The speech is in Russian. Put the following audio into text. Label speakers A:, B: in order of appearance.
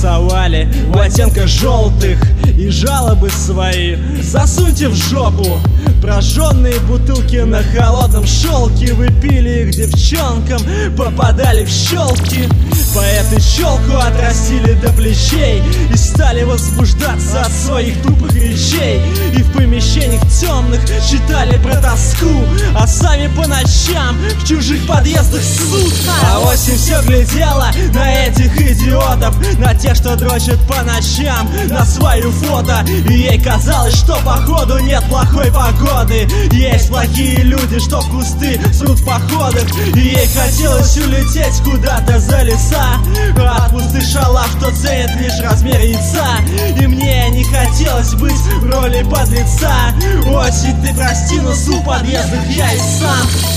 A: рисовали в оттенках желтых и жалобы свои засуньте в жопу. Прожженные бутылки на холодном шелке, вы пили их девчонкам, попадали в щелки. Поэты челку отрастили до плечей и стали возбуждаться от своих тупых речей. И в помещениях темных читали про тоску, а сами по ночам в чужих подъездах ссут. А осень все глядела на этих идиотов, на тех, что дрочат по ночам на свою фото. И ей казалось, что походу нет плохой погоды. Есть плохие люди, что в кусты срут в походах. И ей хотелось улететь куда-то за леса, от пустых шалав, что ценит лишь размер яйца. И мне не хотелось быть в роли подлеца. Осень, ты прости, но су подъездах я и сам.